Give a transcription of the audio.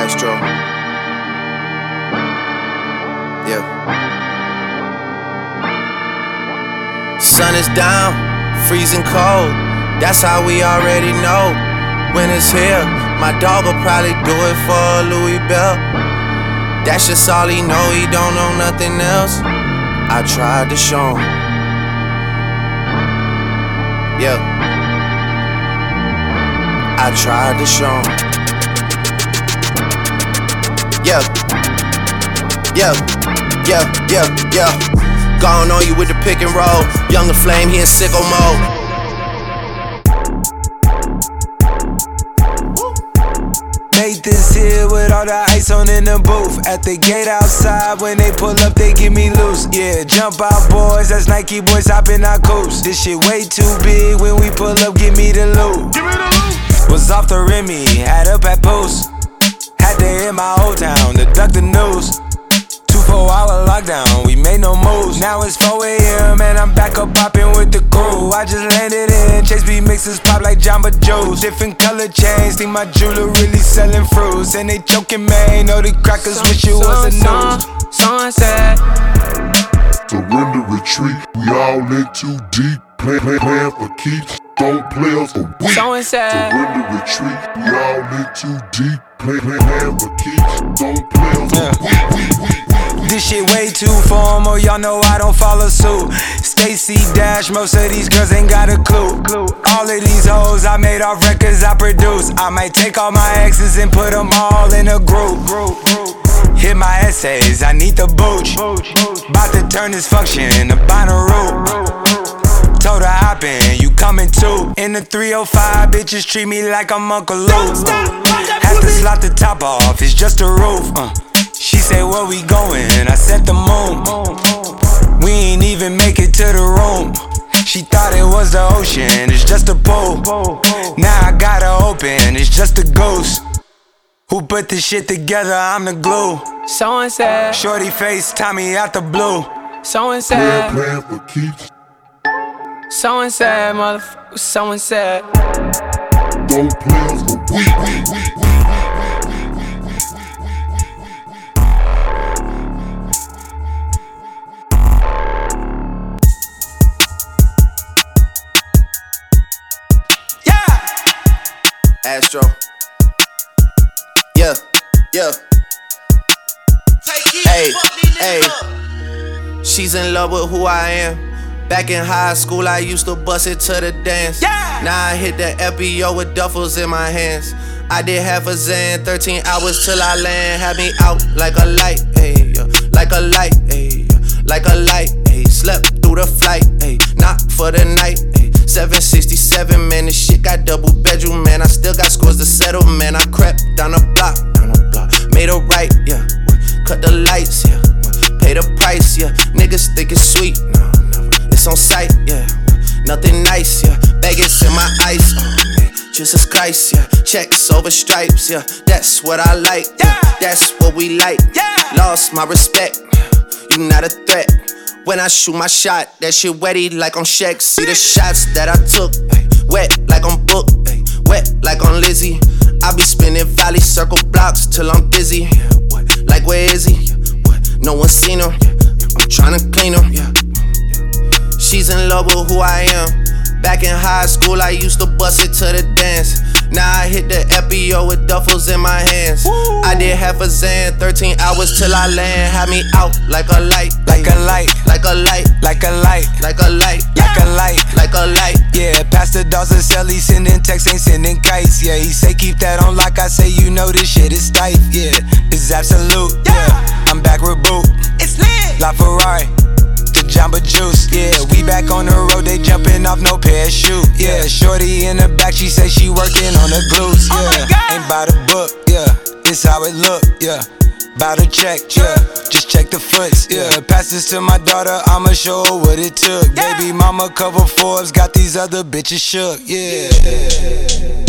Astro. Yeah. Sun is down, freezing cold. That's how we already know. Winter's here. My dog will probably do it for Louis Bell. That's just all he know. He don't know nothing else. I tried to show him. Yeah. I tried to show him. Yeah. Yeah. Yeah. Yeah. Yeah. Gone on you with the pick and roll. Younger Flame, he in sicko mode. Nathan's here with all the ice on in the booth. At the gate outside, when they pull up, they give me loose. Yeah, jump out, boys. That's Nike boys hopping our coops. This shit way too big. When we pull up, give me the loot. Was off the Remy, had up at Post. Had to hit my old town to duck the news. 2-4-hour lockdown, we made no moves. Now it's 4 a.m. and I'm back up popping with the crew. I just landed in, Chase B mixes pop like Jamba Joe's. Different color chains, think my jeweler really selling fruits. And they choking, man, know the crackers wish it was a news. Someone said, surrender, retreat, we all in too deep. Plan for keeps, don't play us for weak. Someone said, surrender, retreat, we all in too deep. Plan for keeps, don't play us for weak. This shit way too formal, y'all know I don't follow suit. Stacy Dash, most of these girls ain't got a clue. All of these hoes I made off records I produce. I might take all my exes and put them all in a group. Hit my essays, I need the booch. About to turn this function into Bonnaroo. Told her hop in, you coming too. In the 305, bitches treat me like I'm Uncle Luke. Have to slot the top off, it's just a roof. She said, where we going? I said the moon. We ain't even make it to the room. She thought it was the ocean, it's just a pool. Now I gotta open, it's just a ghost. Who put this shit together? I'm the glue. someone said, Shorty face, Tommy out the blue. someone said, Plan for keeps, someone said, motherfucker, someone said. don't play us for weak. Astro. Yeah, yeah. Hey, hey. She's in love with who I am. Back in high school, I used to bust it to the dance. Now I hit the FBO with duffels in my hands. I did half a Zan, 13 hours till I land. Had me out like a light, ayy, like a light, ayy, like a light, ayy. Slept through the flight, ayy, not for the night, ayy. 767, man, this shit got double bedroom, man. I still got scores to settle, man. I crept down the block, made a right, yeah. Cut the lights, yeah. Pay the price, yeah. Niggas think it's sweet, no, never. It's on sight, yeah. Nothing nice, yeah. Baggage in my ice, oh man. Jesus Christ, yeah. Checks over stripes, yeah. That's what I like, yeah. That's what we like, yeah. Lost my respect, you not a threat. When I shoot my shot, that shit wetty like on Shaq. See the shots that I took, ay, wet like on Book, ay, wet like on Lizzie. I be spinning valley circle blocks till I'm dizzy. Yeah, what? Like where is he? Yeah, what? No one seen him. Yeah, I'm tryna clean him. Yeah, yeah. She's in love with who I am. Back in high school, I used to bust it to the dance. Now I hit the FBO with duffels in my hands. Woo. I did half a Zan, 13 hours till I land. Had me out like a light, like a light, like a light, like a light, like a light, like a light, like a light. Yeah, Pastor Dawson sell, he sending texts, ain't sending kites. Yeah, he say keep that on lock. I say you know this shit is tight. Yeah, it's absolute. Yeah, I'm back with Boot. It's lit. La Ferrari. Jamba Juice, yeah, we back on the road, they jumping off no parachute, yeah. Shorty in the back, she say she working on the glutes, yeah. Ain't by the book, yeah, it's how it look, yeah. Bout to check, yeah, just check the foots, yeah. Pass this to my daughter, I'ma show her what it took. Baby mama cover Forbes, got these other bitches shook, yeah.